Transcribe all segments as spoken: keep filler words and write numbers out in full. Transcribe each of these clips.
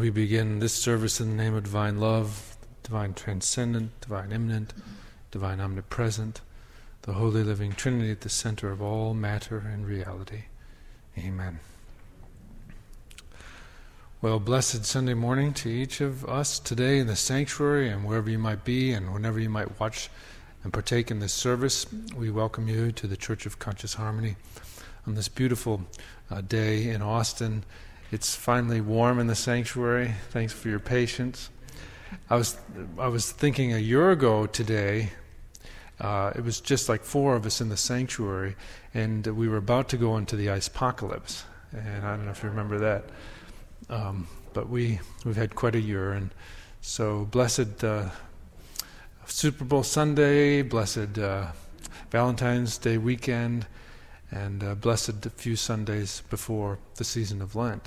We begin this service in the name of divine love, divine transcendent, divine immanent, divine omnipresent, the holy living Trinity at the center of all matter and reality. Amen. Well, blessed Sunday morning to each of us today in the sanctuary and wherever you might be and whenever you might watch and partake in this service. We welcome you to the Church of Conscious Harmony on this beautiful uh, day in Austin. It's finally warm in the sanctuary. Thanks for your patience. I was I was thinking a year ago today, uh, it was just like four of us in the sanctuary, and we were about to go into the ice-pocalypse. And I don't know if you remember that. Um, but we, we've had quite a year. And so blessed uh, Super Bowl Sunday, blessed uh, Valentine's Day weekend, and uh, blessed a few Sundays before the season of Lent.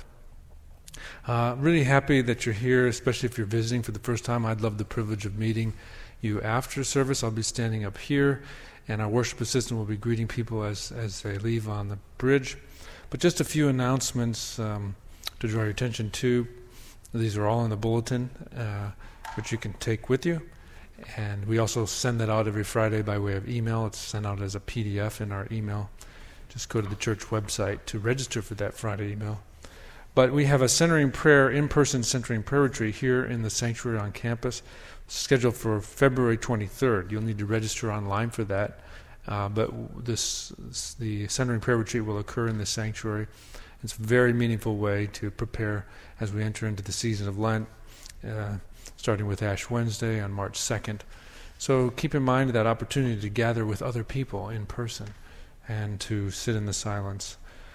Uh, really happy that you're here, especially if you're visiting for the first time. I'd love the privilege of meeting you after service. I'll be standing up here, and our worship assistant will be greeting people as, as they leave on the bridge. But just a few announcements um, to draw your attention to. These are all in the bulletin, uh, which you can take with you. And we also send that out every Friday by way of email. It's sent out as a P D F in our email. Just go to the church website to register for that Friday email. But we have a centering prayer, in-person centering prayer retreat here in the sanctuary on campus, scheduled for February twenty-third. You'll need to register online for that. Uh, but this, the centering prayer retreat will occur in the sanctuary. It's a very meaningful way to prepare as we enter into the season of Lent, uh, starting with Ash Wednesday on March second. So keep in mind that opportunity to gather with other people in person and to sit in the silence.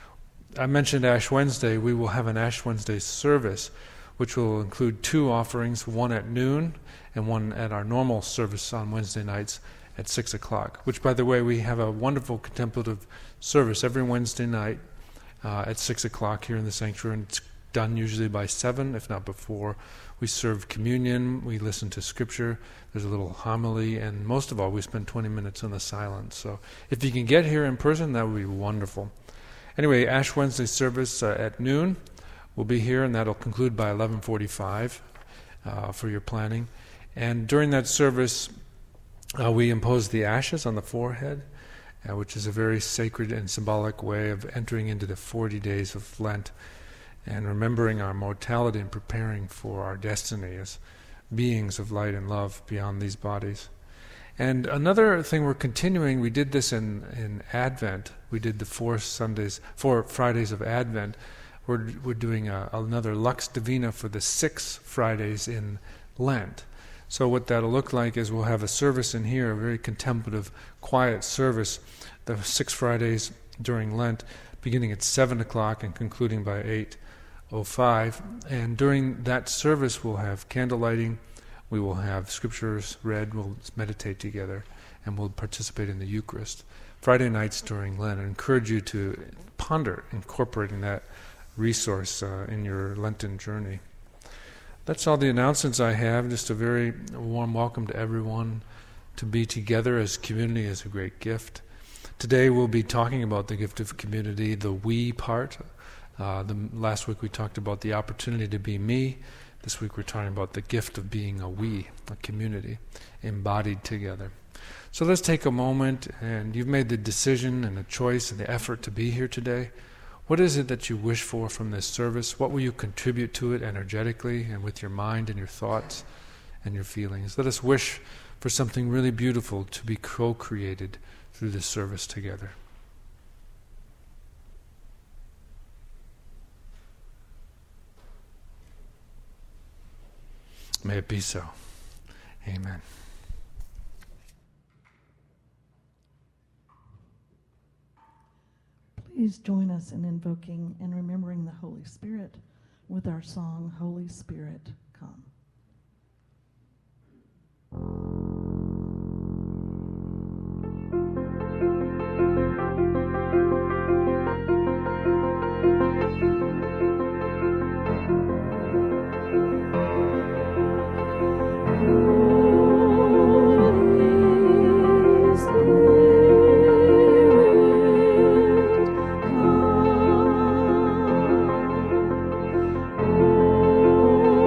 I mentioned Ash Wednesday. We will have an Ash Wednesday service, which will include two offerings, one at noon and one at our normal service on Wednesday nights at six o'clock, which, by the way, we have a wonderful contemplative service every Wednesday night uh, at six o'clock here in the sanctuary, and it's done usually by seven, if not before. We serve communion, we listen to scripture, there's a little homily, and most of all, we spend twenty minutes in the silence. So if you can get here in person, that would be wonderful. Anyway, Ash Wednesday service uh, at noon. We'll be here, and that'll conclude by eleven forty-five uh, for your planning. And during that service, uh, we impose the ashes on the forehead, uh, which is a very sacred and symbolic way of entering into the forty days of Lent and remembering our mortality and preparing for our destiny as beings of light and love beyond these bodies. And another thing we're continuing, we did this in, in Advent. We did the four Sundays, four Fridays of Advent. We're, we're doing a, another Lux Divina for the six Fridays in Lent. So what that'll look like is we'll have a service in here, a very contemplative, quiet service, the six Fridays during Lent, beginning at seven o'clock and concluding by eight oh five. And during that service we'll have candle lighting, we will have scriptures read, we'll meditate together, and we'll participate in the Eucharist. Friday nights during Lent, I encourage you to ponder incorporating that resource uh, in your Lenten journey. That's all the announcements I have. Just a very warm welcome to everyone. To be together as community is a great gift. Today we'll be talking about the gift of community, the we part. Uh, the, last week we talked about the opportunity to be me. This week we're talking about the gift of being a we, a community, embodied together. So let's take a moment, and you've made the decision and the choice and the effort to be here today. What is it that you wish for from this service? What will you contribute to it energetically and with your mind and your thoughts and your feelings? Let us wish for something really beautiful to be co-created through this service together. May it be so. Amen. Please join us in invoking and remembering the Holy Spirit with our song, Holy Spirit, Come. Oh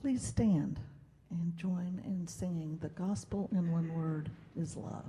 Please stand and join in singing "The Gospel in One Word is Love."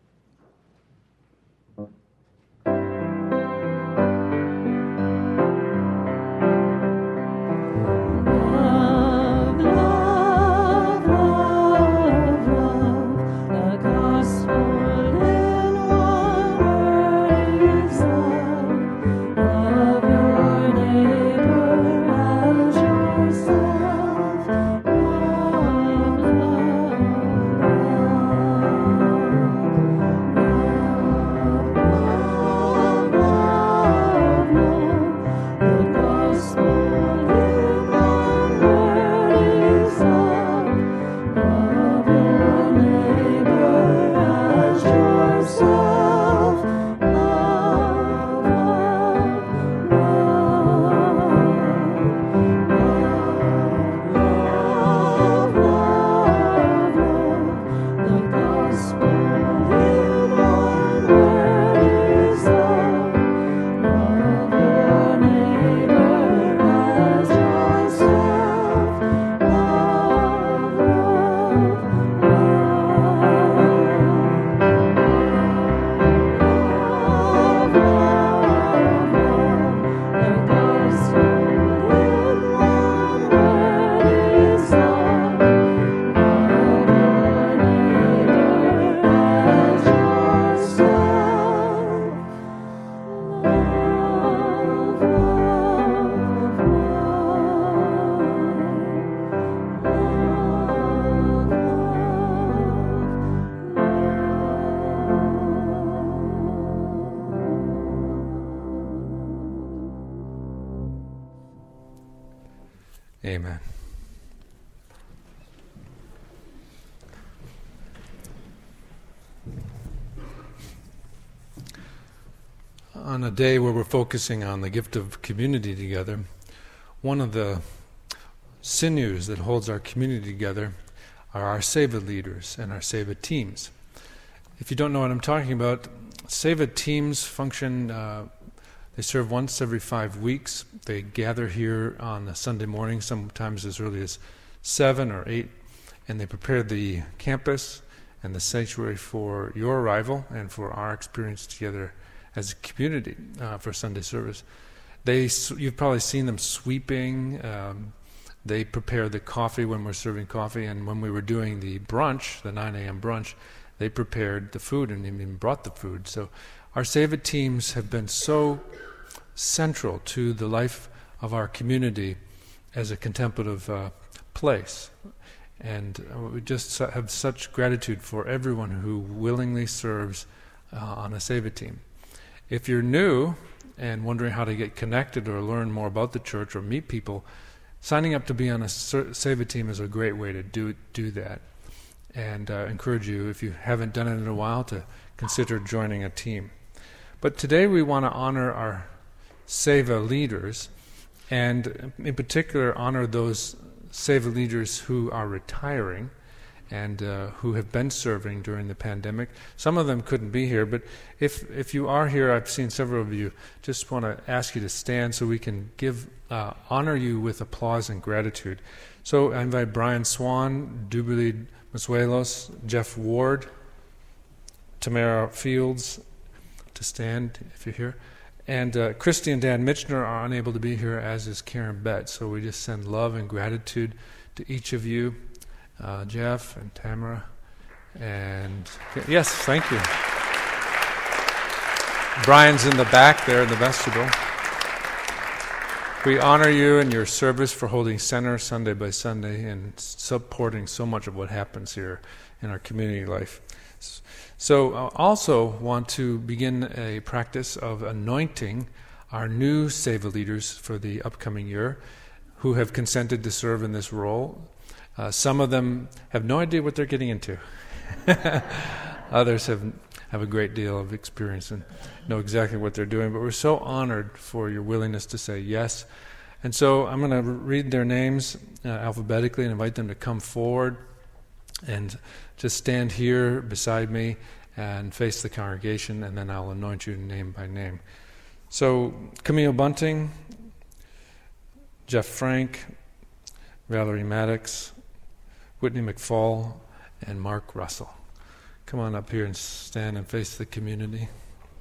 Amen. On a day where we're focusing on the gift of community together, one of the sinews that holds our community together are our Seva leaders and our Seva teams. If you don't know what I'm talking about, Seva teams function, uh, they serve once every five weeks. They gather here on a Sunday morning, sometimes as early as seven or eight, and they prepare the campus and the sanctuary for your arrival and for our experience together as a community uh, for Sunday service. They, you've probably seen them sweeping. Um, they prepare the coffee when we're serving coffee, and when we were doing the brunch, the nine a.m. brunch, they prepared the food and even brought the food. So our Seva teams have been so central to the life of our community as a contemplative uh, place. And uh, we just have such gratitude for everyone who willingly serves uh, on a Seva team. If you're new and wondering how to get connected or learn more about the church or meet people, signing up to be on a Seva team is a great way to do do that. And I uh, encourage you, if you haven't done it in a while, to consider joining a team. But today we want to honor our Seva leaders, and in particular honor those Seva leaders who are retiring and uh, who have been serving during the pandemic. Some of them couldn't be here, but if if you are here, I've seen several of you, just want to ask you to stand so we can give uh, honor you with applause and gratitude. So I invite Brian Swan, Duberly Masuelos, Jeff Ward, Tamara Fields to stand if you're here. And uh, Christy and Dan Mitchner are unable to be here, as is Karen Bett. So we just send love and gratitude to each of you, uh, Jeff and Tamara. And yes, thank you. Brian's in the back there in the vestibule. We honor you and your service for holding center Sunday by Sunday and supporting so much of what happens here in our community life. So I also want to begin a practice of anointing our new Seva leaders for the upcoming year who have consented to serve in this role. Uh, some of them have no idea what they're getting into. Others have have a great deal of experience and know exactly what they're doing, but we're so honored for your willingness to say yes. And so I'm going to read their names uh, alphabetically and invite them to come forward and just stand here beside me and face the congregation, and then I'll anoint you name by name. So Camille Bunting, Jeff Frank, Valerie Maddox, Whitney McFall, and Mark Russell. Come on up here and stand and face the community.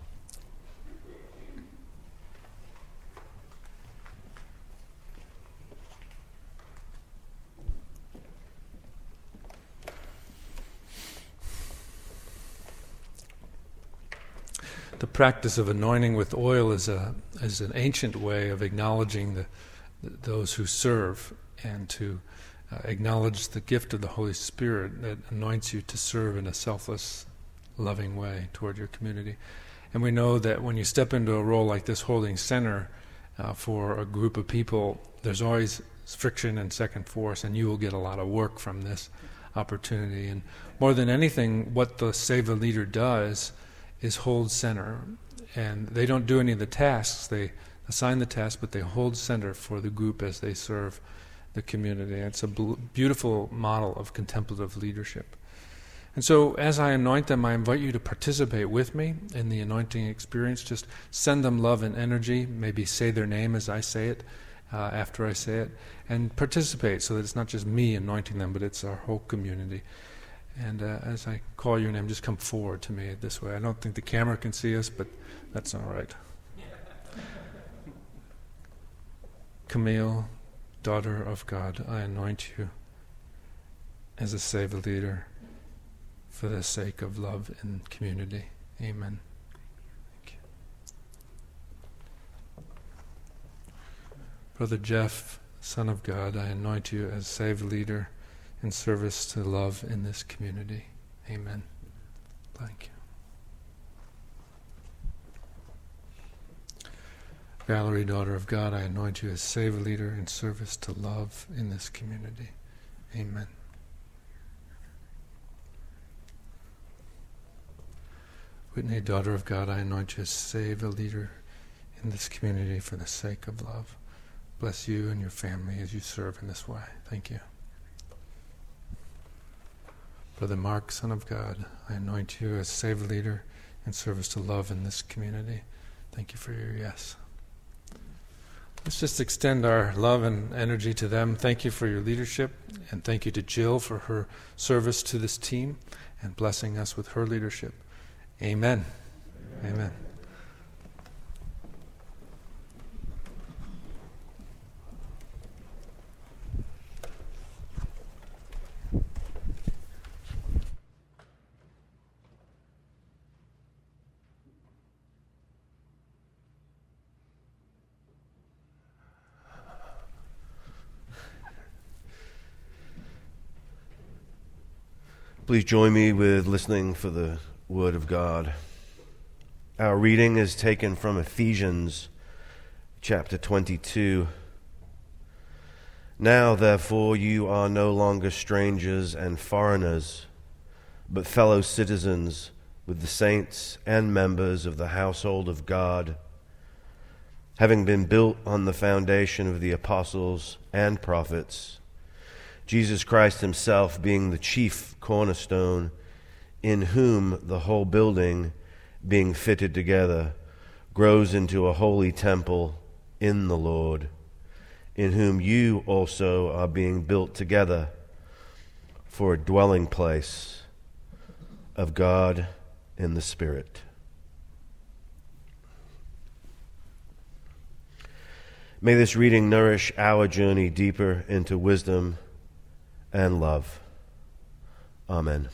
The practice of anointing with oil is a is an ancient way of acknowledging the, the those who serve, and to uh, acknowledge the gift of the Holy Spirit that anoints you to serve in a selfless, loving way toward your community. And we know that when you step into a role like this, holding center uh, for a group of people, there's always friction and second force, and you will get a lot of work from this opportunity. And more than anything, what the Save a Leader does is hold center. And they don't do any of the tasks. They assign the tasks, but they hold center for the group as they serve the community. It's a bl- beautiful model of contemplative leadership. And so as I anoint them, I invite you to participate with me in the anointing experience. Just send them love and energy. Maybe say their name as I say it, uh, after I say it, and participate so that it's not just me anointing them, but it's our whole community. And uh, as I call your name, just come forward to me this way. I don't think the camera can see us, but that's all right. Camille, daughter of God, I anoint you as a Save a Leader for the sake of love and community. Amen. Thank you. Brother Jeff, Son of God, I anoint you as Save a Leader in service to love in this community. Amen. Thank you. Valerie, daughter of God, I anoint you as Save a Leader in service to love in this community. Amen. Whitney, daughter of God, I anoint you as Save a Leader in this community for the sake of love. Bless you and your family as you serve in this way. Thank you. Brother Mark, Son of God, I anoint you as Save a Leader in service to love in this community. Thank you for your yes. Let's just extend our love and energy to them. Thank you for your leadership, and thank you to Jill for her service to this team and blessing us with her leadership. Amen. Amen. Amen. Please join me with listening for the Word of God. Our reading is taken from Ephesians chapter twenty-two. Now, therefore, you are no longer strangers and foreigners, but fellow citizens with the saints and members of the household of God, having been built on the foundation of the apostles and prophets, Jesus Christ himself being the chief cornerstone, in whom the whole building, being fitted together, grows into a holy temple in the Lord, in whom you also are being built together for a dwelling place of God in the Spirit. May this reading nourish our journey deeper into wisdom and love. Amen.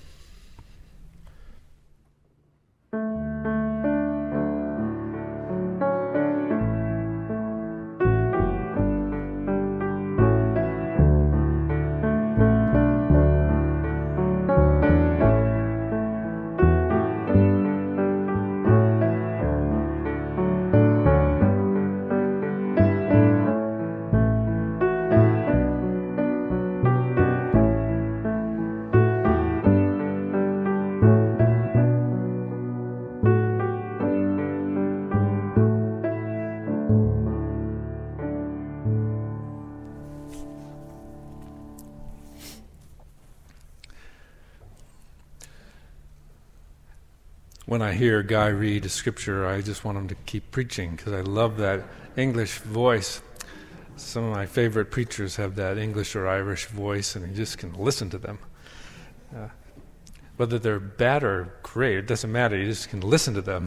When I hear Guy read a scripture, I just want him to keep preaching because I love that English voice. Some of my favorite preachers have that English or Irish voice, and you just can listen to them. Uh, whether they're bad or great, it doesn't matter. You just can listen to them.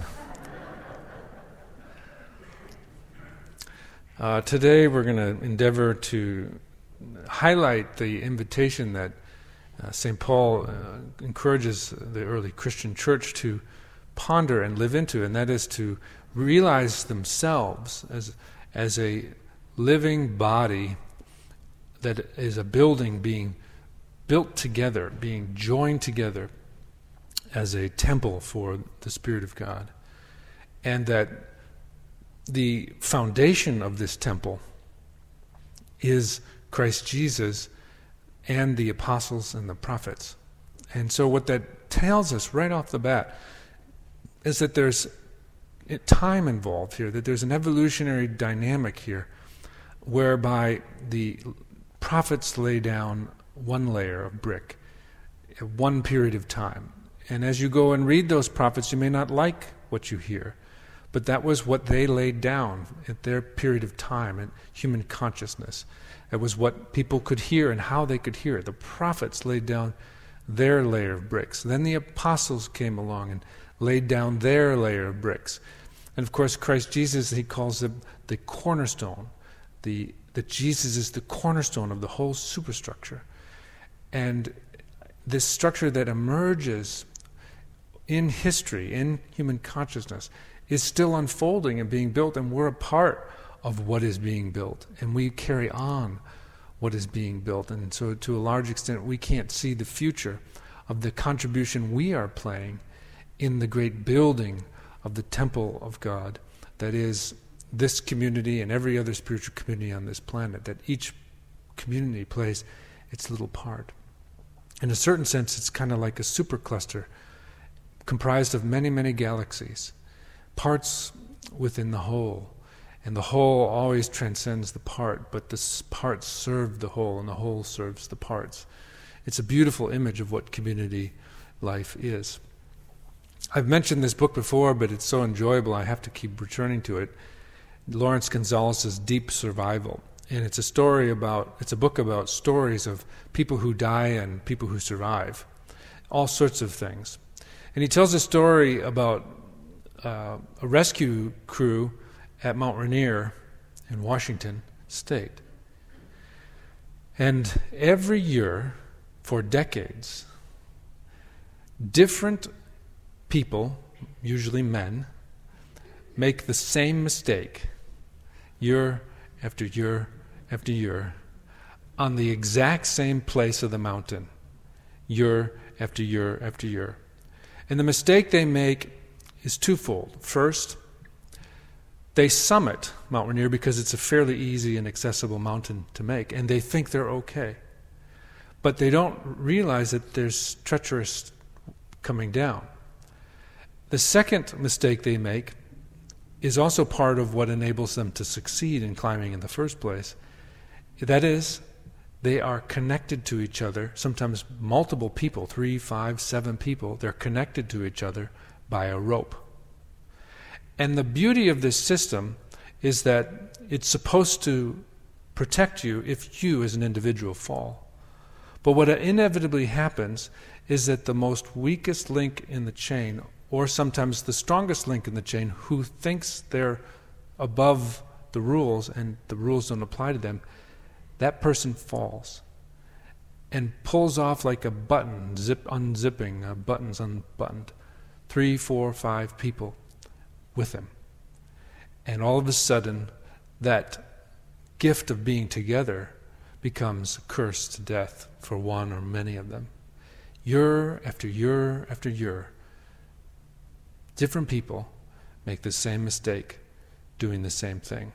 Uh, today we're going to endeavor to highlight the invitation that uh, Saint Paul uh, encourages the early Christian church to ponder and live into, and that is to realize themselves as as a living body that is a building being built together, being joined together as a temple for the Spirit of God. And that the foundation of this temple is Christ Jesus and the apostles and the prophets. And so what that tells us right off the bat is that there's time involved here, that there's an evolutionary dynamic here whereby the prophets lay down one layer of brick at one period of time. And as you go and read those prophets, you may not like what you hear, but that was what they laid down at their period of time in human consciousness. It was what people could hear and how they could hear it. The prophets laid down their layer of bricks. Then the apostles came along and laid down their layer of bricks. And of course, Christ Jesus, he calls it the cornerstone. The, that Jesus is the cornerstone of the whole superstructure. And this structure that emerges in history, in human consciousness, is still unfolding and being built, and we're a part of what is being built. And we carry on what is being built. And so to a large extent, we can't see the future of the contribution we are playing in the great building of the temple of God that is this community and every other spiritual community on this planet, that each community plays its little part. In a certain sense, it's kind of like a supercluster comprised of many, many galaxies, parts within the whole. And the whole always transcends the part, but the parts serve the whole, and the whole serves the parts. It's a beautiful image of what community life is. I've mentioned this book before, but it's so enjoyable I have to keep returning to it. Lawrence Gonzalez's Deep Survival. And it's a story about, it's a book about stories of people who die and people who survive. All sorts of things. And he tells a story about uh, a rescue crew at Mount Rainier in Washington State. And every year, for decades, different people, usually men, make the same mistake year after year after year on the exact same place of the mountain, year after year after year. And the mistake they make is twofold. First, they summit Mount Rainier because it's a fairly easy and accessible mountain to make, and they think they're okay. But they don't realize that there's treacherous coming down. The second mistake they make is also part of what enables them to succeed in climbing in the first place. That is, they are connected to each other, sometimes multiple people, three, five, seven people, they're connected to each other by a rope. And the beauty of this system is that it's supposed to protect you if you as an individual fall. But what inevitably happens is that the most weakest link in the chain, or sometimes the strongest link in the chain, who thinks they're above the rules and the rules don't apply to them, that person falls and pulls off like a button, zip unzipping, uh, buttons unbuttoned, three, four, five people with him. And all of a sudden, that gift of being together becomes a curse to death for one or many of them. Year after year after year, different people make the same mistake, doing the same thing.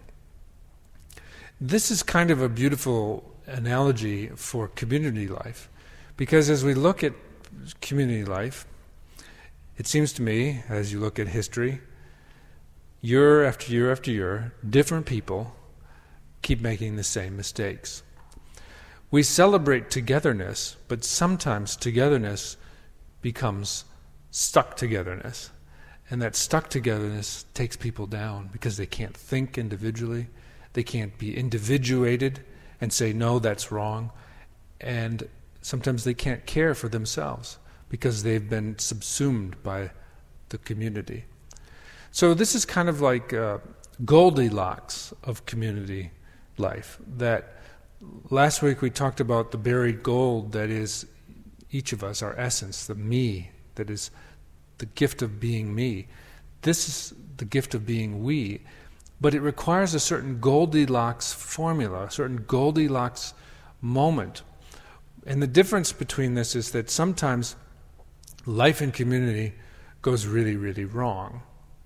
This is kind of a beautiful analogy for community life, because as we look at community life, it seems to me, as you look at history, year after year after year, different people keep making the same mistakes. We celebrate togetherness, but sometimes togetherness becomes stuck togetherness. And that stuck togetherness takes people down because they can't think individually. They can't be individuated and say, no, that's wrong. And sometimes they can't care for themselves because they've been subsumed by the community. So this is kind of like uh, Goldilocks of community life. That last week we talked about the buried gold that is each of us, our essence, the me, that is the gift of being me. This is the gift of being we. But it requires a certain Goldilocks formula, a certain Goldilocks moment. And the difference between this is that sometimes life in community goes really, really wrong.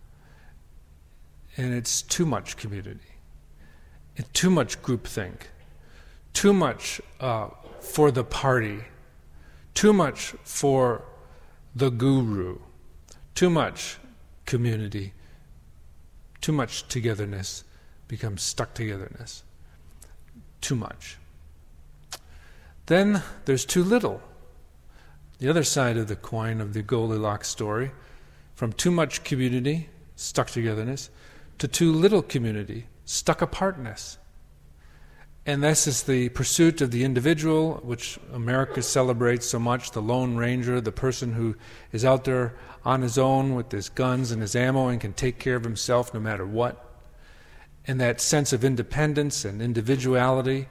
And it's too much community. It's too much groupthink. Too much uh, for the party. Too much for the guru. Too much community. Too much togetherness becomes stuck togetherness. Too much. Then there's too little. The other side of the coin of the Goldilocks story, from too much community, stuck togetherness, to too little community, stuck apartness. And this is the pursuit of the individual, which America celebrates so much, the Lone Ranger, the person who is out there on his own with his guns and his ammo and can take care of himself no matter what. And that sense of independence and individuality,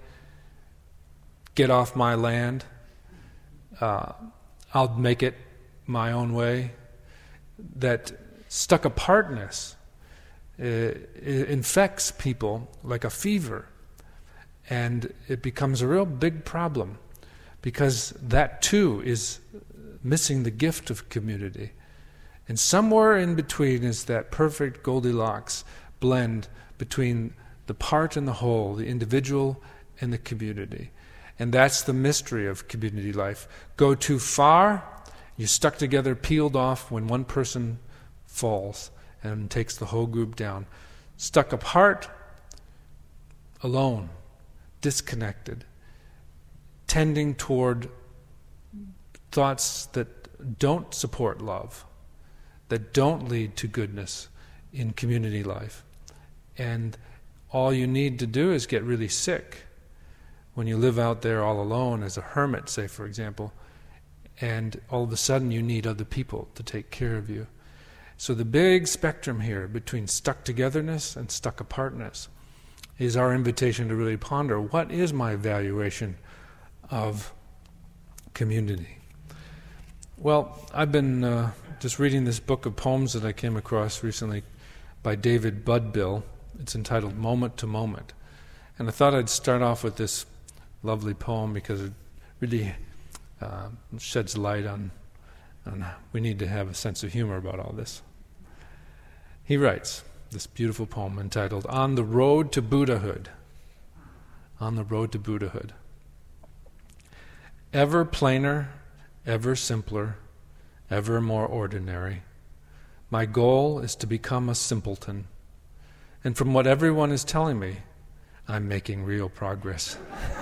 get off my land, uh, I'll make it my own way. That stuck apartness uh, infects people like a fever. And it becomes a real big problem because that too is missing the gift of community. And somewhere in between is that perfect Goldilocks blend between the part and the whole, the individual and the community. And that's the mystery of community life. Go too far, you're stuck together, peeled off when one person falls and takes the whole group down. Stuck apart, alone, disconnected, tending toward thoughts that don't support love, that don't lead to goodness in community life. And all you need to do is get really sick when you live out there all alone as a hermit, say, for example, and all of a sudden you need other people to take care of you. So the big spectrum here between stuck togetherness and stuck apartness is our invitation to really ponder, what is my evaluation of community? Well, I've been uh, just reading this book of poems that I came across recently by David Budbill. It's entitled Moment to Moment. And I thought I'd start off with this lovely poem because it really uh, sheds light on, on we need to have a sense of humor about all this. He writes this beautiful poem entitled On the Road to Buddhahood. On the Road to Buddhahood. Ever plainer, ever simpler, ever more ordinary. My goal is to become a simpleton. And from what everyone is telling me, I'm making real progress.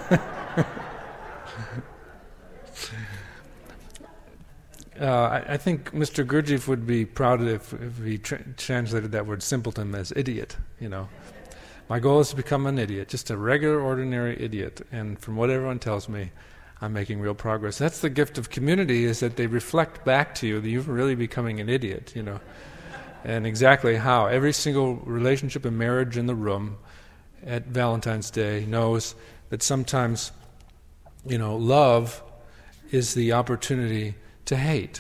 Uh, I, I think Mister Gurdjieff would be proud if, if he tra- translated that word simpleton as idiot, you know. My goal is to become an idiot, just a regular, ordinary idiot. And from what everyone tells me, I'm making real progress. That's the gift of community, is that they reflect back to you that you're really becoming an idiot, you know. And exactly how. Every single relationship and marriage in the room at Valentine's Day knows that sometimes, you know, love is the opportunity to hate.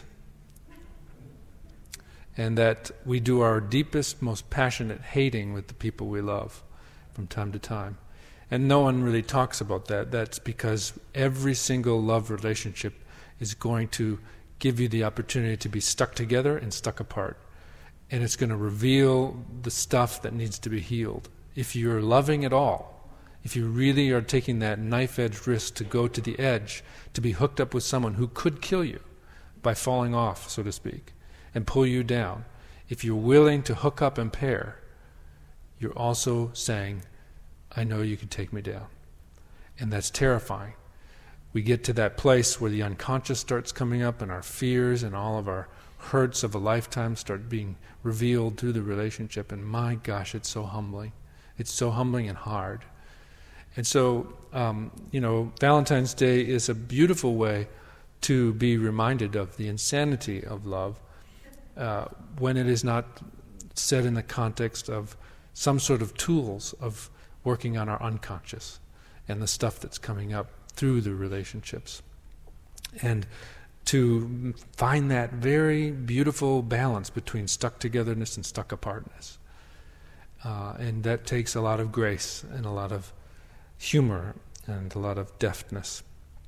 And that we do our deepest, most passionate hating with the people we love from time to time. And no one really talks about that. That's because every single love relationship is going to give you the opportunity to be stuck together and stuck apart. And it's going to reveal the stuff that needs to be healed. If you're loving at all, if you really are taking that knife-edge risk to go to the edge, to be hooked up with someone who could kill you by falling off, so to speak, and pull you down, if you're willing to hook up and pair, you're also saying, I know you can take me down. And that's terrifying. We get to that place where the unconscious starts coming up and our fears and all of our hurts of a lifetime start being revealed through the relationship, and my gosh, it's so humbling. It's so humbling and hard. And so, um, you know, Valentine's Day is a beautiful way to be reminded of the insanity of love uh, when it is not set in the context of some sort of tools of working on our unconscious and the stuff that's coming up through the relationships. And to find that very beautiful balance between stuck-togetherness and stuck-apartness. Uh, and that takes a lot of grace and a lot of humor and a lot of deftness.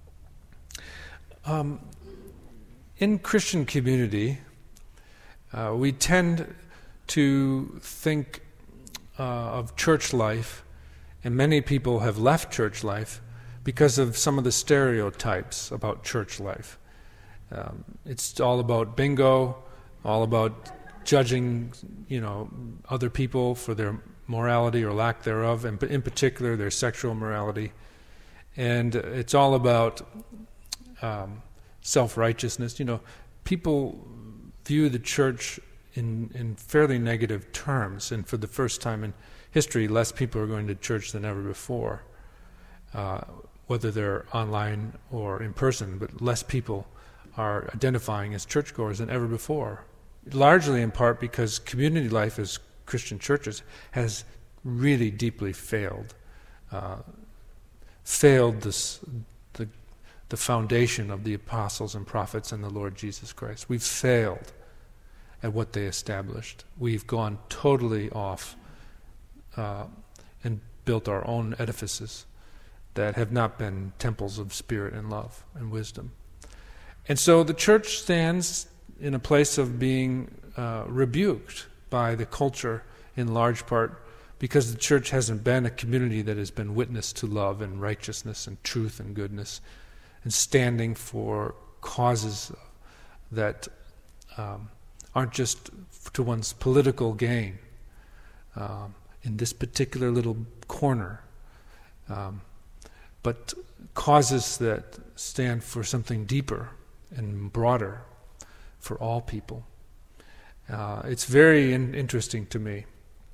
Um, in Christian community, uh, we tend to think uh, of church life, and many people have left church life because of some of the stereotypes about church life. Um, it's all about bingo, all about judging, you know, other people for their morality or lack thereof, and in particular their sexual morality. And it's all about um, self-righteousness. You know, people view the church in, in fairly negative terms, and for the first time in history, less people are going to church than ever before, uh, whether they're online or in person, but less people are identifying as churchgoers than ever before, largely in part because community life as Christian churches has really deeply failed, uh, failed this, the, the foundation of the apostles and prophets and the Lord Jesus Christ. We've failed at what they established. We've gone totally off uh, and built our own edifices that have not been temples of spirit and love and wisdom. And so the church stands in a place of being uh, rebuked by the culture in large part because the church hasn't been a community that has been witness to love and righteousness and truth and goodness and standing for causes that um, aren't just to one's political gain um, in this particular little corner, um, but causes that stand for something deeper and broader for all people. Uh, it's very in- interesting to me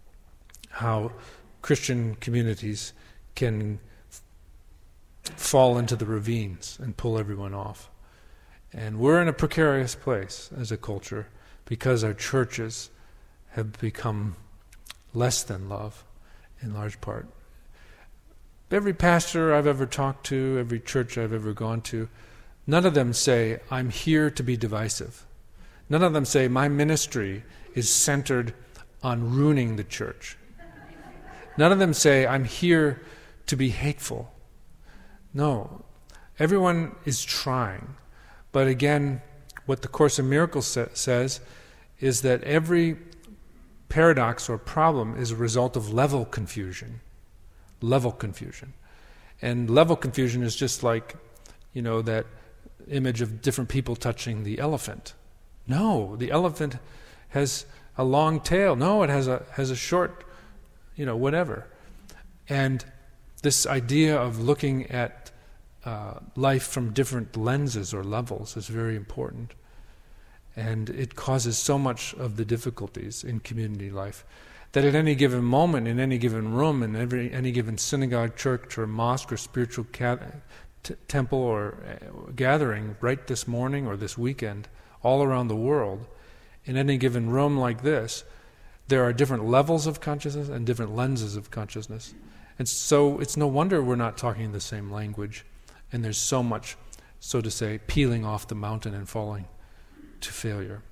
how Christian communities can f- fall into the ravines and pull everyone off. And we're in a precarious place as a culture because our churches have become less than love in large part. Every pastor I've ever talked to, every church I've ever gone to, none of them say, I'm here to be divisive. None of them say, my ministry is centered on ruining the church. None of them say, I'm here to be hateful. No, everyone is trying. But again, what the Course in Miracles sa- says is that every paradox or problem is a result of level confusion. Level confusion. And level confusion is just like, you know, that image of different people touching the elephant. No, the elephant has a long tail. No, it has a has a short, you know, whatever. And this idea of looking at uh, life from different lenses or levels is very important. And it causes so much of the difficulties in community life that at any given moment, in any given room, in every any given synagogue, church, or mosque, or spiritual ca- t- temple, or uh, gathering, right this morning or this weekend, all around the world, in any given room like this, there are different levels of consciousness and different lenses of consciousness. And so it's no wonder we're not talking the same language, and there's so much, so to say, peeling off the mountain and falling to failure.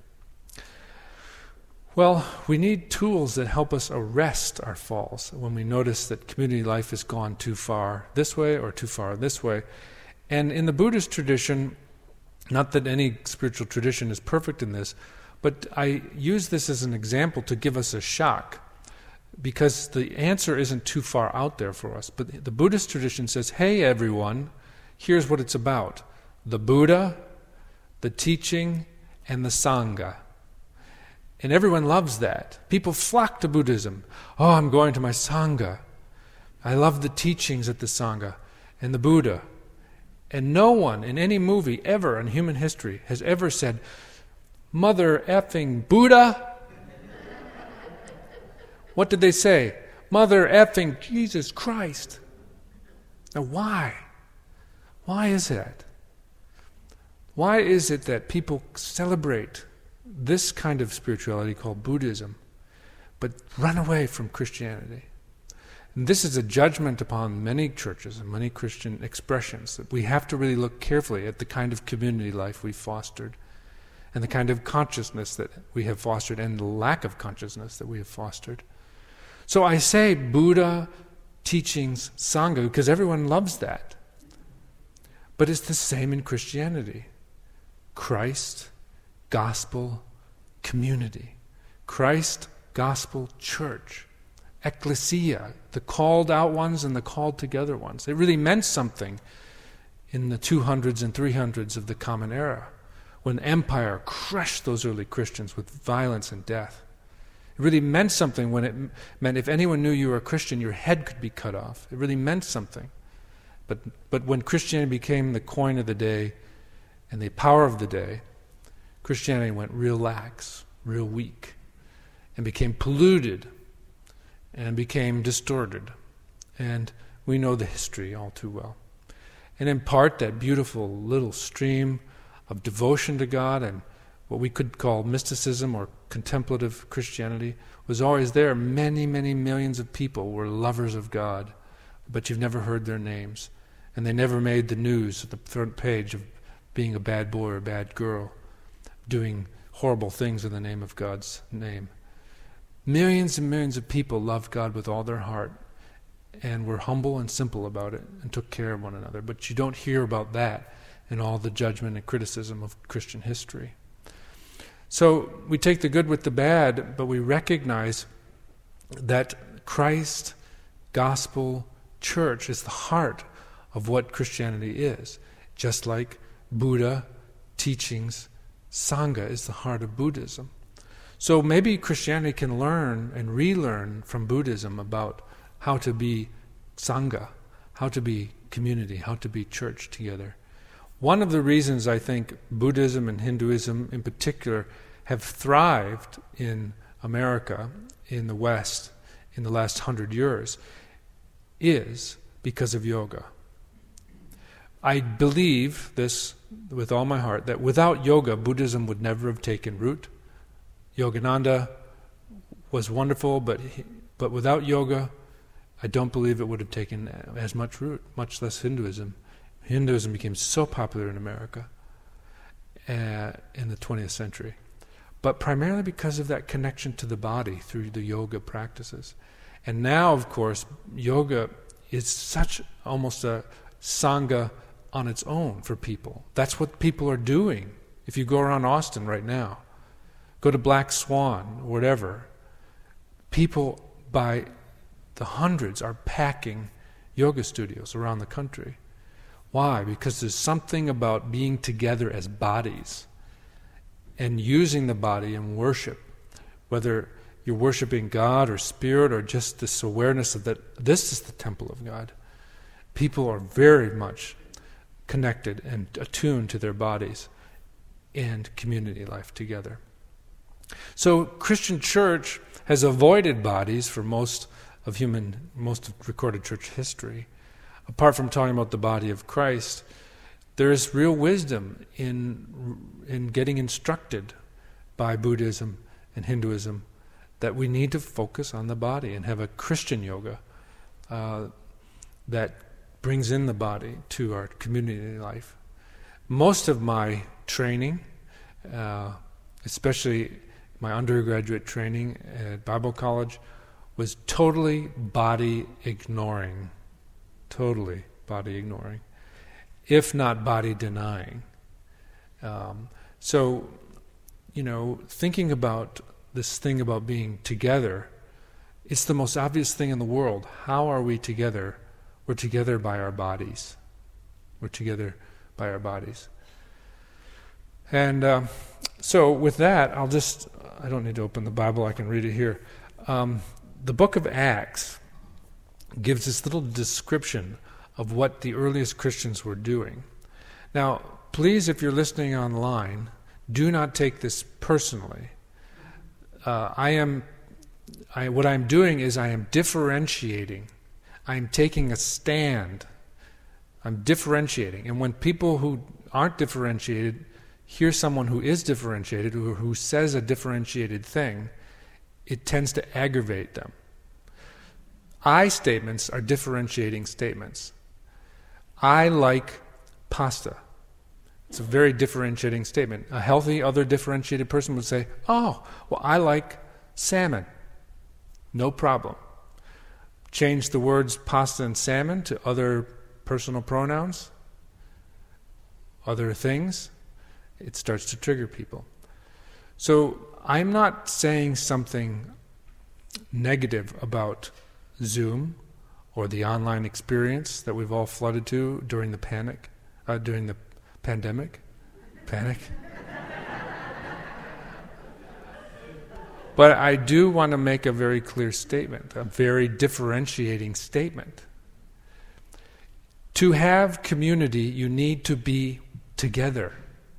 Well, we need tools that help us arrest our falls when we notice that community life has gone too far this way or too far this way. And in the Buddhist tradition, not that any spiritual tradition is perfect in this, but I use this as an example to give us a shock, because the answer isn't too far out there for us. But the Buddhist tradition says, hey everyone, here's what it's about. The Buddha, the teaching, and the Sangha. And everyone loves that. People flock to Buddhism. Oh, I'm going to my Sangha. I love the teachings at the Sangha and the Buddha. And no one in any movie ever in human history has ever said, Mother effing Buddha. What did they say? Mother effing Jesus Christ. Now why? Why is that? Why is it that people celebrate this kind of spirituality called Buddhism, but run away from Christianity? And this is a judgment upon many churches and many Christian expressions, that we have to really look carefully at the kind of community life we've fostered and the kind of consciousness that we have fostered and the lack of consciousness that we have fostered. So I say Buddha, teachings, Sangha, because everyone loves that. But it's the same in Christianity. Christ, gospel, community. Christ, gospel, church. Ecclesia, the called out ones and the called together ones. It really meant something in the two hundreds and three hundreds of the Common Era, when empire crushed those early Christians with violence and death. It really meant something when it meant if anyone knew you were a Christian, your head could be cut off. It really meant something. But but when Christianity became the coin of the day and the power of the day, Christianity went real lax, real weak, and became polluted and became distorted. And we know the history all too well. And in part, that beautiful little stream of devotion to God and what we could call mysticism or contemplative Christianity was always there. Many, many millions of people were lovers of God, but you've never heard their names. And they never made the news at the front page of being a bad boy or a bad girl, doing horrible things in the name of God's name. Millions and millions of people loved God with all their heart and were humble and simple about it and took care of one another. But you don't hear about that in all the judgment and criticism of Christian history. So we take the good with the bad, but we recognize that Christ, gospel, church is the heart of what Christianity is. Just like Buddha, teachings, Sangha is the heart of Buddhism. So maybe Christianity can learn and relearn from Buddhism about how to be Sangha, how to be community, how to be church together. One of the reasons I think Buddhism and Hinduism in particular have thrived in America, in the West, in the last hundred years, is because of yoga. I believe this with all my heart, that without yoga, Buddhism would never have taken root. Yogananda was wonderful, but he, but without yoga, I don't believe it would have taken as much root, much less Hinduism. Hinduism became so popular in America uh, in the twentieth century, but primarily because of that connection to the body through the yoga practices. And now, of course, yoga is such almost a Sangha on its own for people. That's what people are doing. If you go around Austin right now, go to Black Swan, whatever, people by the hundreds are packing yoga studios around the country. Why? Because there's something about being together as bodies and using the body in worship, whether you're worshiping God or spirit or just this awareness of that this is the temple of God. People are very much connected and attuned to their bodies and community life together. So Christian church has avoided bodies for most of human, most of recorded church history. Apart from talking about the body of Christ, there is real wisdom in in getting instructed by Buddhism and Hinduism that we need to focus on the body and have a Christian yoga uh, that brings in the body to our community life. Most of my training, uh, especially my undergraduate training at Bible college, was totally body ignoring. Totally body ignoring, if not body denying. Um, so, you know, thinking about this thing about being together, it's the most obvious thing in the world. How are we together? We're together by our bodies. We're together by our bodies. And uh, so with that, I'll just, I don't need to open the Bible, I can read it here. Um, the book of Acts gives this little description of what the earliest Christians were doing. Now, please, if you're listening online, do not take this personally. Uh, I am I, what I'm doing is I am differentiating. I'm taking a stand. I'm differentiating. And when people who aren't differentiated hear someone who is differentiated, or who says a differentiated thing, it tends to aggravate them. I statements are differentiating statements. I like pasta. It's a very differentiating statement. A healthy, other differentiated person would say, oh, well, I like salmon. No problem. Change the words pasta and salmon to other personal pronouns, other things. It starts to trigger people. So I'm not saying something negative about Zoom or the online experience that we've all flooded to during the panic, uh, during the pandemic. Panic. But I do want to make a very clear statement, a very differentiating statement. To have community, you need to be together.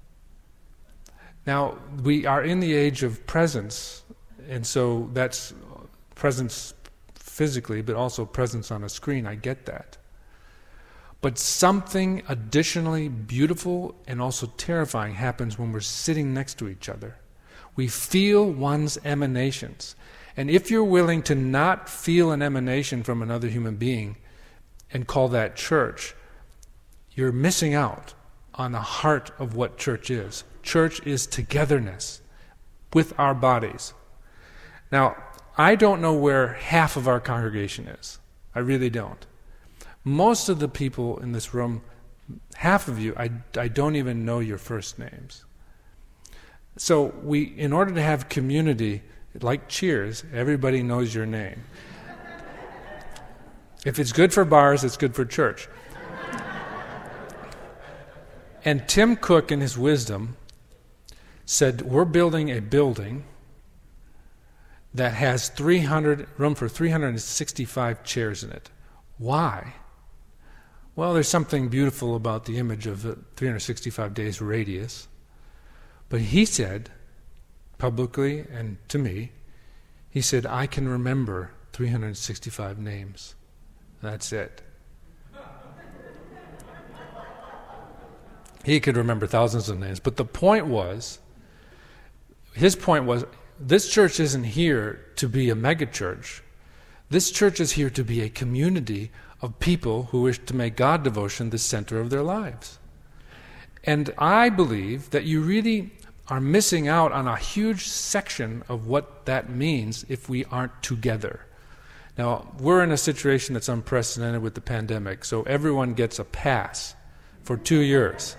Now, we are in the age of presence, and so that's presence physically, but also presence on a screen. I get that. But something additionally beautiful and also terrifying happens when we're sitting next to each other. We feel one's emanations. And if you're willing to not feel an emanation from another human being and call that church, you're missing out on the heart of what church is. Church is togetherness with our bodies. Now, I don't know where half of our congregation is. I really don't. Most of the people in this room, half of you, I, I don't even know your first names. So we, in order to have community, like Cheers, everybody knows your name. If it's good for bars, it's good for church. And Tim Cook, in his wisdom, said, we're building a building that has three hundred room for three hundred sixty-five chairs in it. Why? Well, there's something beautiful about the image of a three hundred sixty-five days radius. But he said, publicly and to me, he said, I can remember three hundred sixty-five names. That's it. He could remember thousands of names. But the point was, his point was, this church isn't here to be a megachurch. This church is here to be a community of people who wish to make God devotion the center of their lives. And I believe that you really are missing out on a huge section of what that means if we aren't together. Now, we're in a situation that's unprecedented with the pandemic, so everyone gets a pass for two years.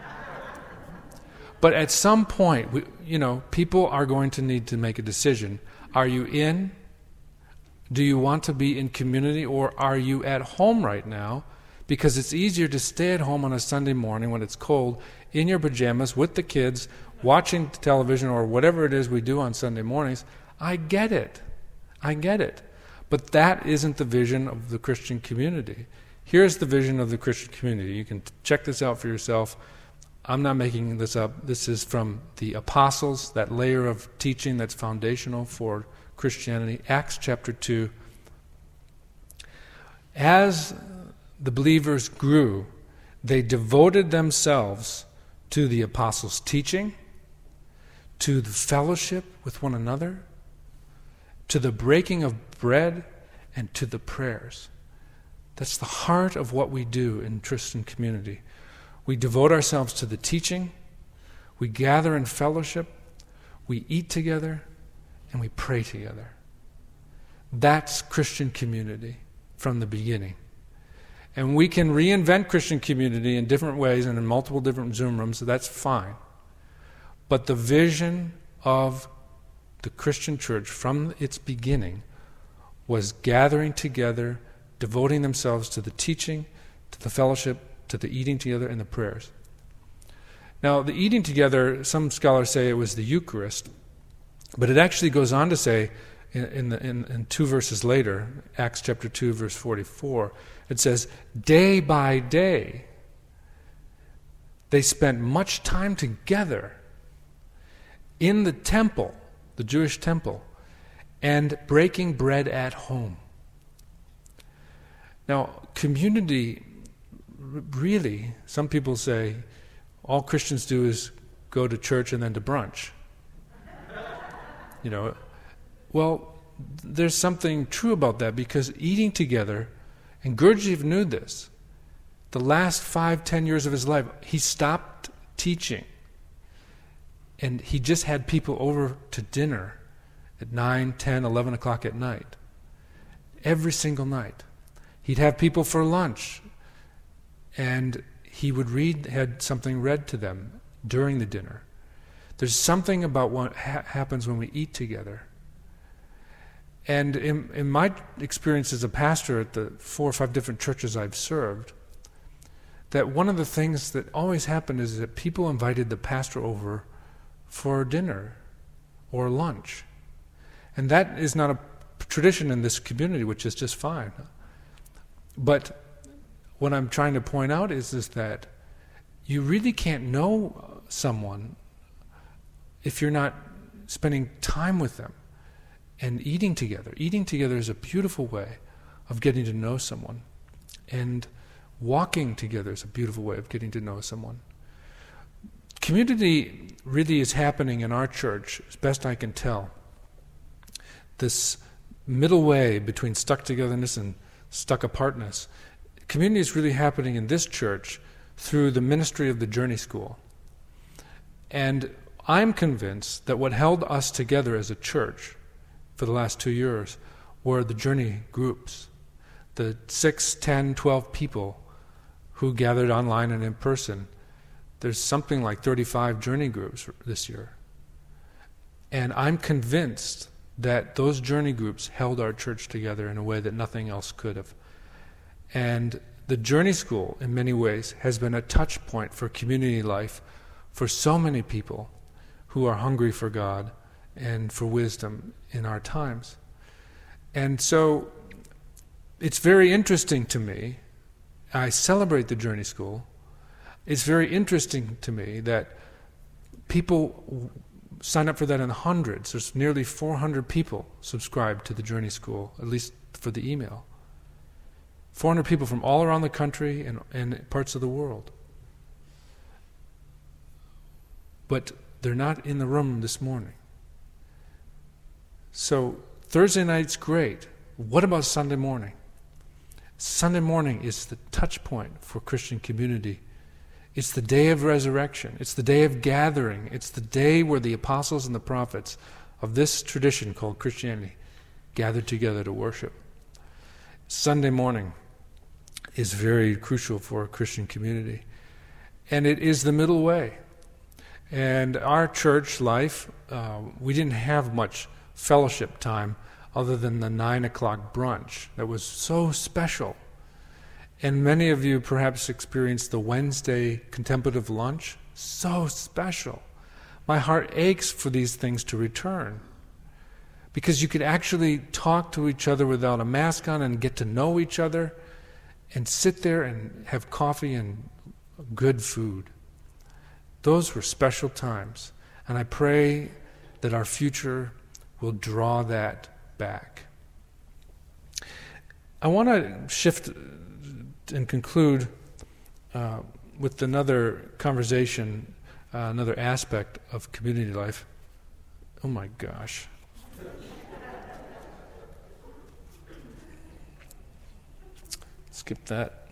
But at some point, we, you know, people are going to need to make a decision. Are you in? Do you want to be in community, or are you at home right now? Because it's easier to stay at home on a Sunday morning when it's cold, in your pajamas, with the kids, watching television or whatever it is we do on Sunday mornings. I get it. I get it. But that isn't the vision of the Christian community. Here's the vision of the Christian community. You can check this out for yourself. I'm not making this up. This is from the apostles, that layer of teaching that's foundational for Christianity. Acts chapter two. As the believers grew, they devoted themselves to the apostles' teaching, to the fellowship with one another, to the breaking of bread, and to the prayers. That's the heart of what we do in Christian community. We devote ourselves to the teaching, we gather in fellowship, we eat together, and we pray together. That's Christian community from the beginning. And we can reinvent Christian community in different ways and in multiple different Zoom rooms, so that's fine. But the vision of the Christian church from its beginning was gathering together, devoting themselves to the teaching, to the fellowship, to the eating together, and the prayers. Now, the eating together, some scholars say it was the Eucharist, but it actually goes on to say, in, in, the, in, in two verses later, Acts chapter two, verse forty-four, it says, day by day, they spent much time together in the temple, the Jewish temple, and breaking bread at home. Now, community, really, some people say, all Christians do is go to church and then to brunch. You know, well, there's something true about that, because eating together, and Gurdjieff knew this, the last five, ten years of his life, he stopped teaching. And he just had people over to dinner at nine, ten, eleven o'clock at night. Every single night. He'd have people for lunch, and he would read, had something read to them during the dinner. There's something about what ha- happens when we eat together. And in, in my experience as a pastor at the four or five different churches I've served, that one of the things that always happened is that people invited the pastor over for dinner or lunch. And that is not a tradition in this community, which is just fine. But what I'm trying to point out is, is that you really can't know someone if you're not spending time with them and eating together. Eating together is a beautiful way of getting to know someone. And walking together is a beautiful way of getting to know someone. Community really is happening in our church, as best I can tell. This middle way between stuck-togetherness and stuck-apartness. Community is really happening in this church through the ministry of the Journey School. And I'm convinced that what held us together as a church for the last two years were the Journey groups, the six, ten, twelve people who gathered online and in person. There's something like thirty-five Journey groups this year. And I'm convinced that those Journey groups held our church together in a way that nothing else could have. And the Journey School, in many ways, has been a touch point for community life for so many people who are hungry for God and for wisdom in our times. And so it's very interesting to me. I celebrate the Journey School. It's very interesting to me that people sign up for that in hundreds. There's nearly four hundred people subscribed to the Journey School, at least for the email. four hundred people from all around the country and, and parts of the world. But they're not in the room this morning. So Thursday night's great. What about Sunday morning? Sunday morning is the touch point for Christian community. It's the day of resurrection. It's the day of gathering. It's the day where the apostles and the prophets of this tradition called Christianity gathered together to worship. Sunday morning is very crucial for a Christian community. And it is the middle way. And our church life, uh, we didn't have much fellowship time other than the nine o'clock brunch that was so special. And many of you perhaps experienced the Wednesday contemplative lunch. So special. My heart aches for these things to return. Because you could actually talk to each other without a mask on and get to know each other and sit there and have coffee and good food. Those were special times. And I pray that our future will draw that back. I want to shift and conclude uh, with another conversation, uh, another aspect of community life. Oh my gosh. Skip that.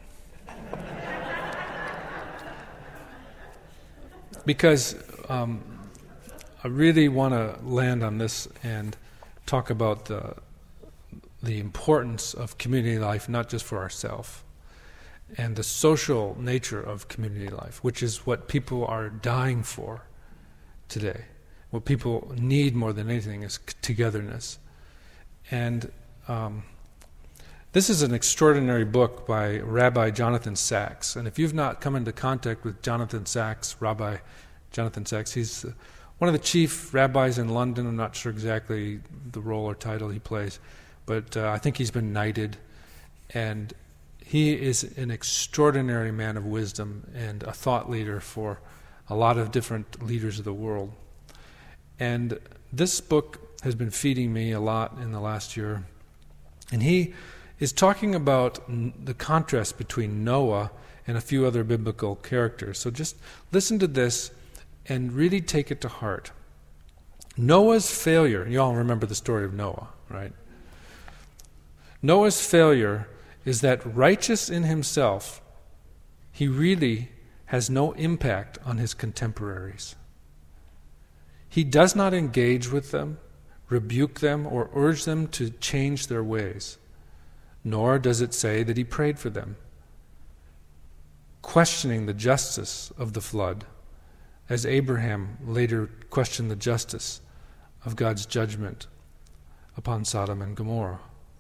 Because um, I really want to land on this and talk about the, the importance of community life, not just for ourselves, and the social nature of community life, which is what people are dying for today. What people need more than anything is togetherness. And um, this is an extraordinary book by Rabbi Jonathan Sacks. And if you've not come into contact with Jonathan Sacks, Rabbi Jonathan Sacks, he's one of the chief rabbis in London. I'm not sure exactly the role or title he plays, but uh, I think he's been knighted. And he is an extraordinary man of wisdom and a thought leader for a lot of different leaders of the world. And this book has been feeding me a lot in the last year. And he is talking about n- the contrast between Noah and a few other biblical characters. So just listen to this and really take it to heart. Noah's failure, you all remember the story of Noah, right? Noah's failure is that righteous in himself, he really has no impact on his contemporaries. He does not engage with them, rebuke them, or urge them to change their ways. Nor does it say that he prayed for them, questioning the justice of the flood, as Abraham later questioned the justice of God's judgment upon Sodom and Gomorrah.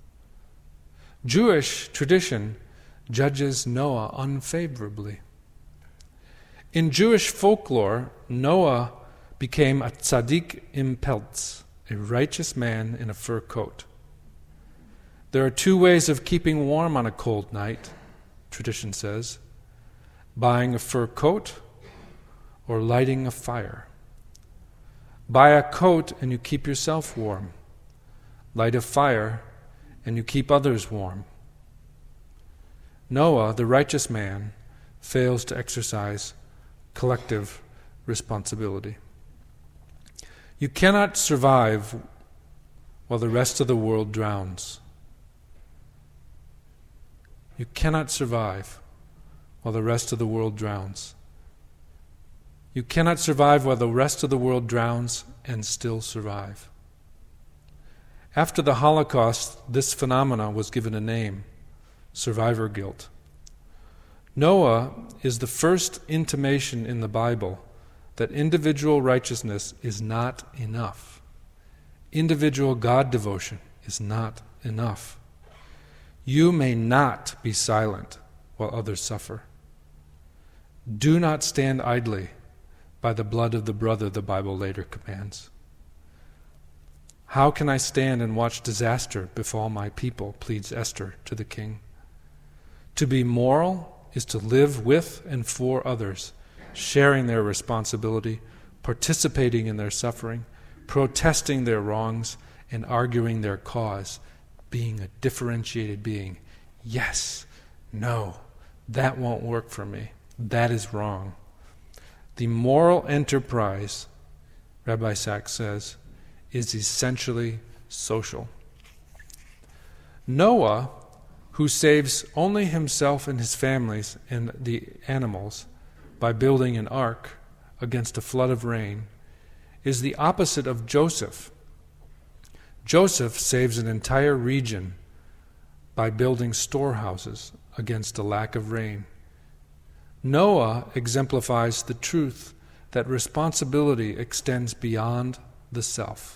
Jewish tradition judges Noah unfavorably. In Jewish folklore, Noah became a tzaddik im peltz, a righteous man in a fur coat. There are two ways of keeping warm on a cold night, tradition says: buying a fur coat or lighting a fire. Buy a coat and you keep yourself warm. Light a fire and you keep others warm. Noah, the righteous man, fails to exercise collective responsibility. You cannot survive while the rest of the world drowns. You cannot survive while the rest of the world drowns. You cannot survive while the rest of the world drowns and still survive. After the Holocaust, this phenomena was given a name: survivor guilt. Noah is the first intimation in the Bible that individual righteousness is not enough. Individual God devotion is not enough. You may not be silent while others suffer. Do not stand idly by the blood of the brother, the Bible later commands. How can I stand and watch disaster befall my people, pleads Esther to the king. To be moral is to live with and for others, sharing their responsibility, participating in their suffering, protesting their wrongs, and arguing their cause, being a differentiated being. Yes, no, that won't work for me. That is wrong. The moral enterprise, Rabbi Sachs says, is essentially social. Noah, who saves only himself and his families and the animals by building an ark against a flood of rain, is the opposite of Joseph. Joseph saves an entire region by building storehouses against a lack of rain. Noah exemplifies the truth that responsibility extends beyond the self.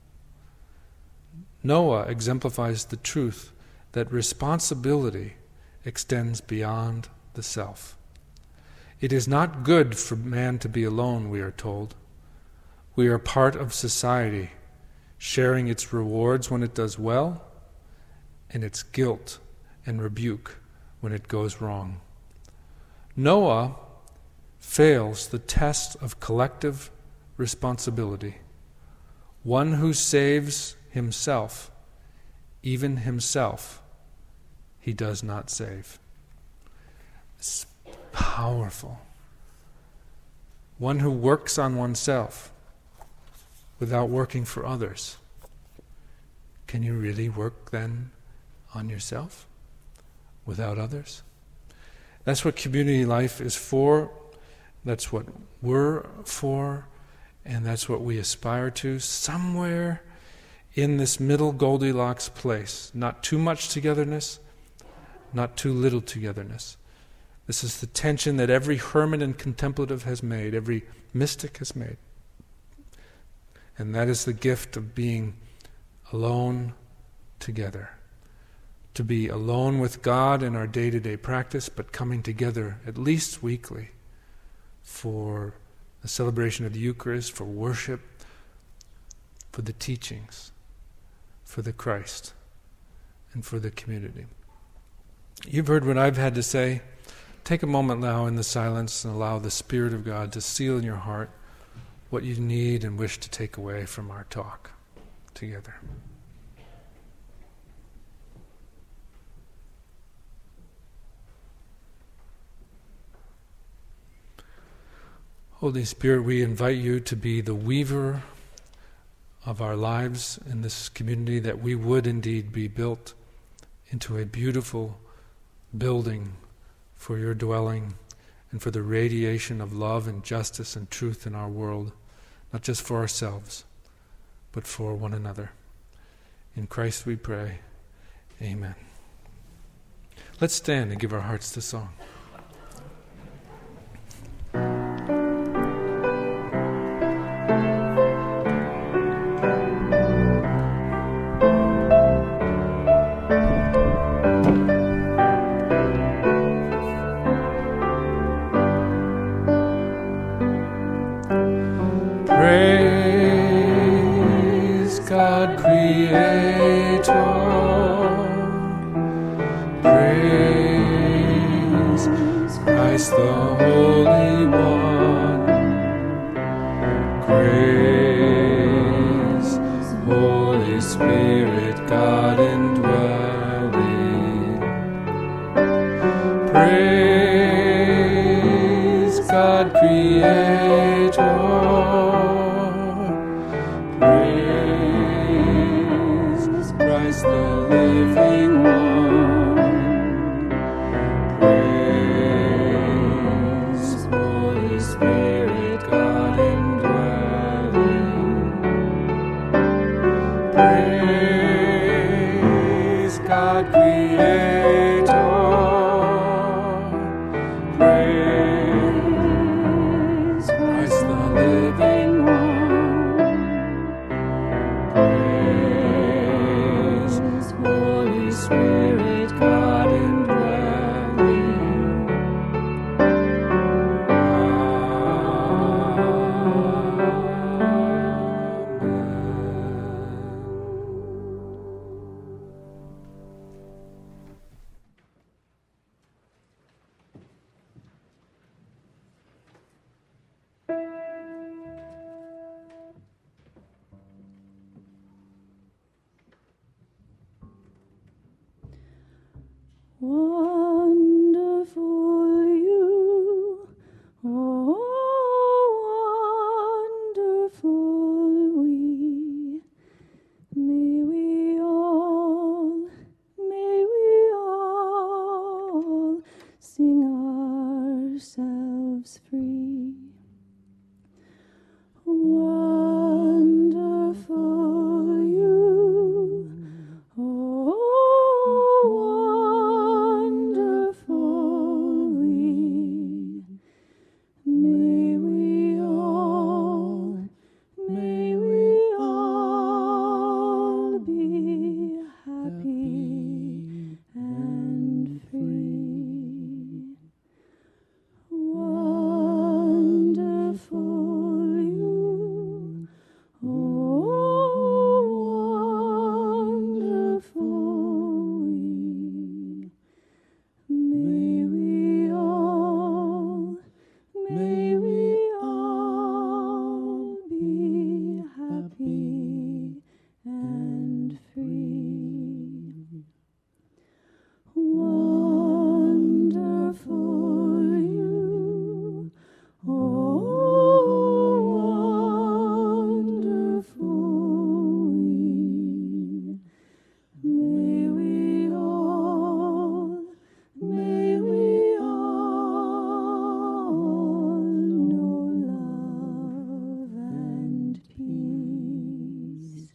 Noah exemplifies the truth that responsibility extends beyond the self. It is not good for man to be alone, we are told. We are part of society, sharing its rewards when it does well, and its guilt and rebuke when it goes wrong. Noah fails the test of collective responsibility. One who saves himself, even himself, he does not save. It's powerful. One who works on oneself without working for others. Can you really work then on yourself without others? That's what community life is for. That's what we're for. And that's what we aspire to. Somewhere in this middle Goldilocks place. Not too much togetherness, not too little togetherness. This is the tension that every hermit and contemplative has made, every mystic has made. And that is the gift of being alone together. To be alone with God in our day-to-day practice, but coming together at least weekly for the celebration of the Eucharist, for worship, for the teachings, for the Christ, and for the community. You've heard what I've had to say. Take a moment now in the silence and allow the Spirit of God to seal in your heart what you need and wish to take away from our talk. together. Holy Spirit, we invite you to be the weaver of our lives in this community, that we would indeed be built into a beautiful building for your dwelling and for the radiation of love and justice and truth in our world, not just for ourselves, but for one another. In Christ we pray. Amen. Let's stand and give our hearts to song. Wonderful you, oh, wonderful we. May we all, may we all sing ourselves free. Wonderful you, oh, wonderful we. May we all, may we all be happy and free. Wonderful you, oh, wonderful we. May we all, may we all be happy and free. Wonderful you, oh, wonderful we. May we all, may we all know love and peace.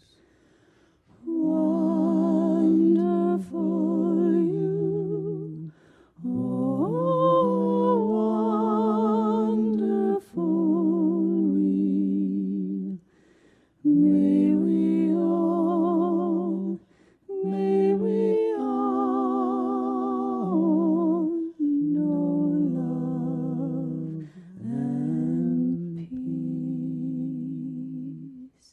Wonderful you, oh, wonderful we. May we all, may we all know love and peace.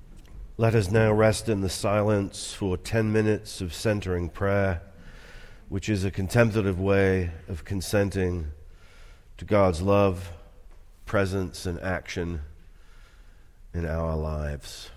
Let us now rest in the silence for ten minutes of centering prayer which is a contemplative way of consenting to God's love, presence, and action in our lives.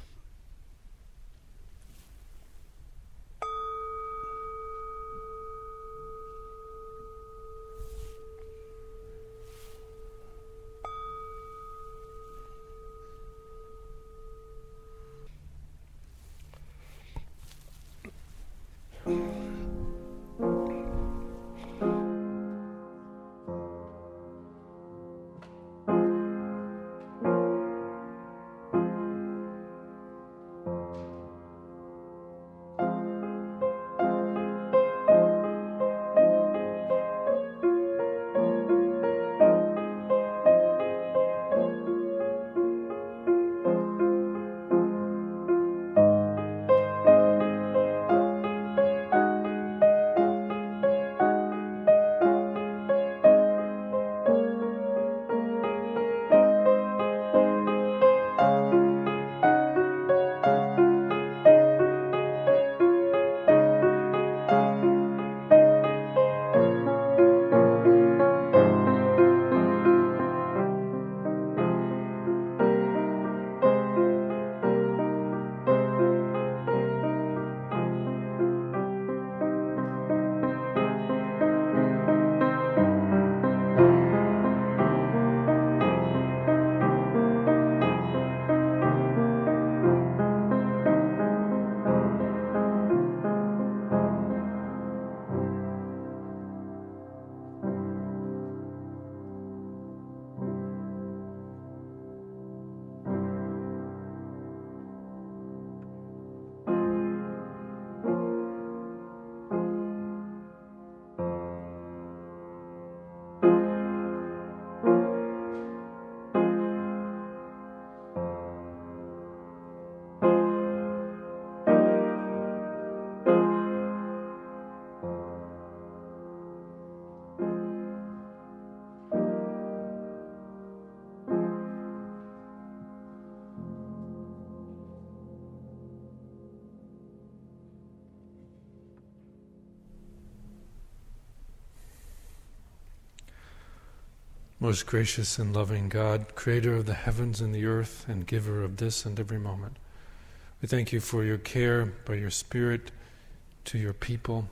Most gracious and loving God, creator of the heavens and the earth and giver of this and every moment, we thank you for your care by your Spirit to your people,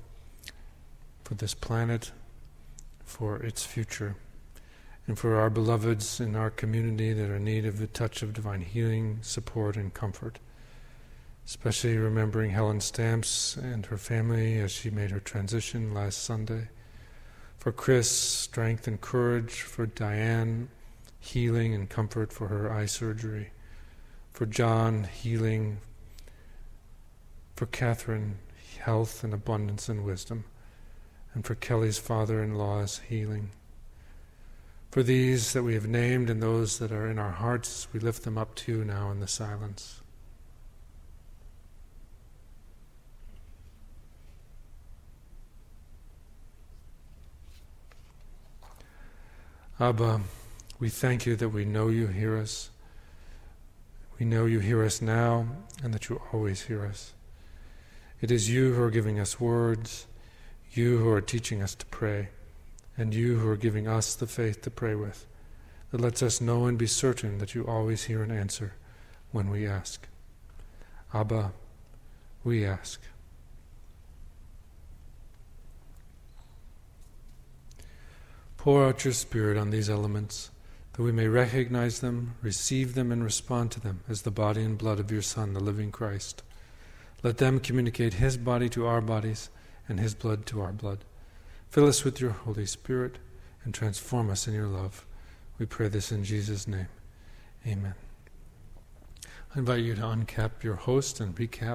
for this planet, for its future, and for our beloveds in our community that are in need of the touch of divine healing, support, and comfort. Especially remembering Helen Stamps and her family as she made her transition last Sunday. For Chris, strength and courage. For Diane, healing and comfort for her eye surgery. For John, healing. For Catherine, health and abundance and wisdom. And for Kelly's father-in-law's healing. For these that we have named and those that are in our hearts, we lift them up to you now in the silence. Abba, we thank you that we know you hear us. We know you hear us now and that you always hear us. It is you who are giving us words, you who are teaching us to pray, and you who are giving us the faith to pray with, that lets us know and be certain that you always hear and answer when we ask. Abba, we ask. Pour out your Spirit on these elements, that we may recognize them, receive them, and respond to them as the body and blood of your Son, the living Christ. Let them communicate his body to our bodies and his blood to our blood. Fill us with your Holy Spirit and transform us in your love. We pray this in Jesus' name. Amen. I invite you to uncap your host and recap.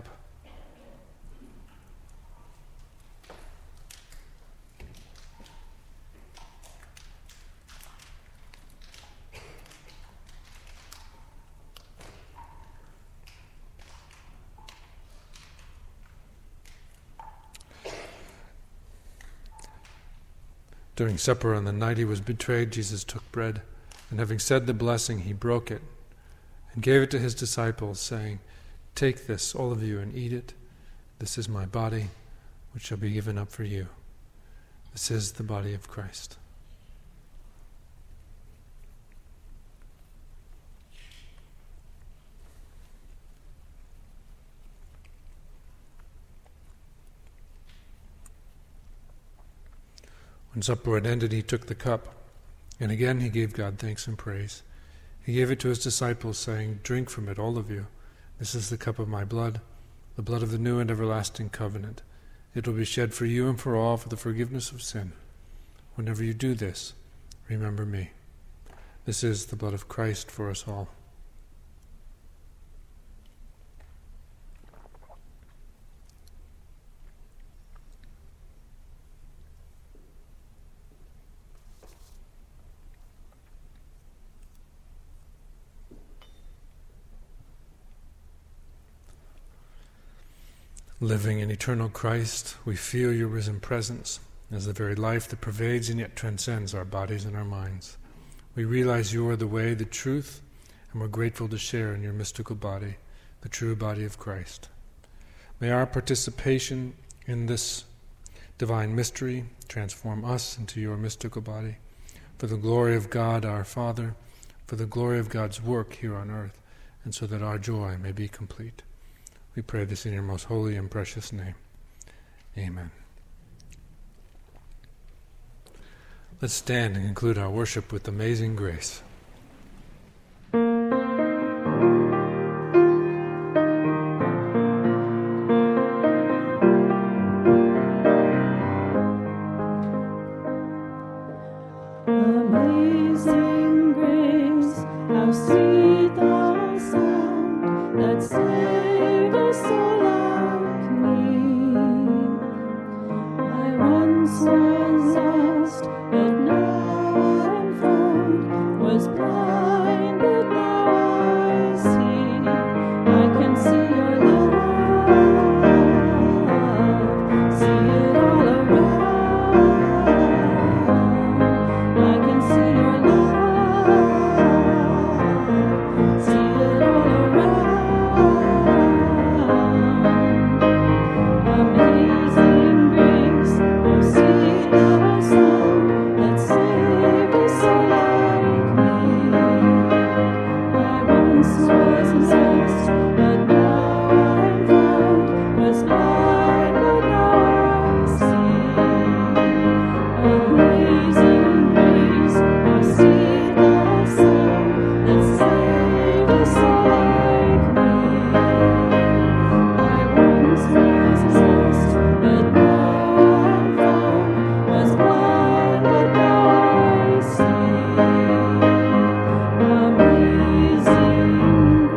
During supper on the night he was betrayed, Jesus took bread, and having said the blessing, he broke it and gave it to his disciples, saying, "Take this, all of you, and eat it. This is my body, which shall be given up for you." This is the body of Christ. When supper had ended, he took the cup, and again he gave God thanks and praise. He gave it to his disciples, saying, "Drink from it, all of you. This is the cup of my blood, the blood of the new and everlasting covenant. It will be shed for you and for all for the forgiveness of sin. Whenever you do this, remember me." This is the blood of Christ for us all. Living in eternal Christ, we feel your risen presence as the very life that pervades and yet transcends our bodies and our minds. We realize you are the way, the truth, and we're grateful to share in your mystical body, the true body of Christ. May our participation in this divine mystery transform us into your mystical body, for the glory of God our Father, for the glory of God's work here on earth, and so that our joy may be complete. We pray this in your most holy and precious name. Amen. Let's stand and conclude our worship with Amazing Grace. Amazing grace, how sweet the sound that saved a soul like me. I once was lost, but now I'm found, was blind, but now I see. I can see your love, see it all around. I can see your love, see it all around. Amazing grace, how sweet the sound that saved a soul like me. I once was lost, but now I'm found, was blind, but now I see. Amazing grace, how sweet the sound that saved a soul like me. I once was lost, but now I'm found, was blind, but now I see. Amazing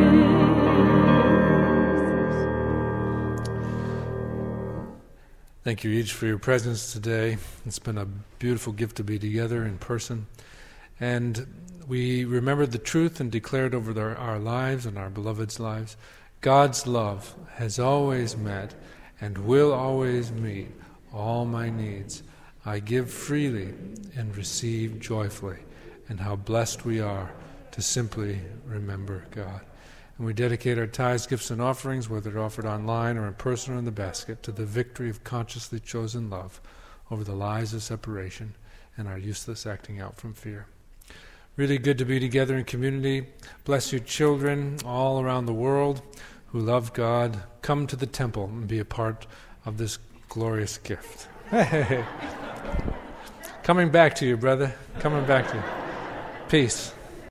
grace. Thank you each for your presence today. It's been a beautiful gift to be together in person. And we remembered the truth and declared over their, our lives and our beloved's lives. God's love has always met and will always meet all my needs. I give freely and receive joyfully. And how blessed we are to simply remember God. And we dedicate our tithes, gifts, and offerings, whether offered online or in person or in the basket, to the victory of consciously chosen love over the lies of separation and our useless acting out from fear. Really good to be together in community. Bless your children all around the world who love God. Come to the temple and be a part of this glorious gift. Hey. Coming back to you, brother. Coming back to you. Peace.